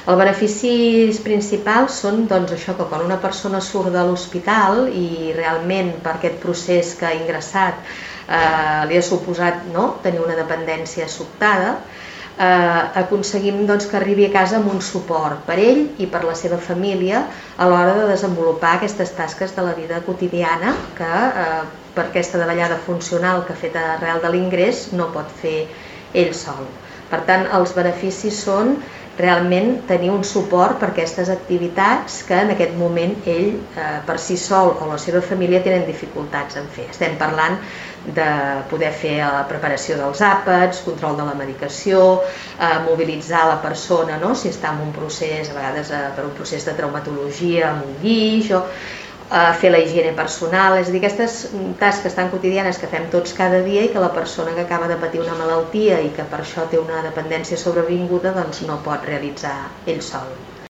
Els beneficis principals són doncs, això, que quan una persona surt de l'hospital i realment per aquest procés que ha ingressat li ha suposat tenir una dependència sobtada, aconseguim doncs, que arribi a casa amb un suport per ell i per la seva família a l'hora de desenvolupar aquestes tasques de la vida quotidiana que per aquesta davallada funcional que ha fet arrel de l'ingrés no pot fer ell sol. Per tant, els beneficis són realment tenir un suport per aquestes activitats que en aquest moment ell per si sol o la seva família tenen dificultats en fer. Estem parlant de poder fer la preparació dels àpats, control de la medicació, mobilitzar la persona si està en un procés, a vegades per un procés de traumatologia amb un guix, o fer la higiene personal, és a dir, aquestes tasques tan quotidianes que fem tots cada dia i que la persona que acaba de patir una malaltia i que per això té una dependència sobrevinguda doncs no pot realitzar ell sol.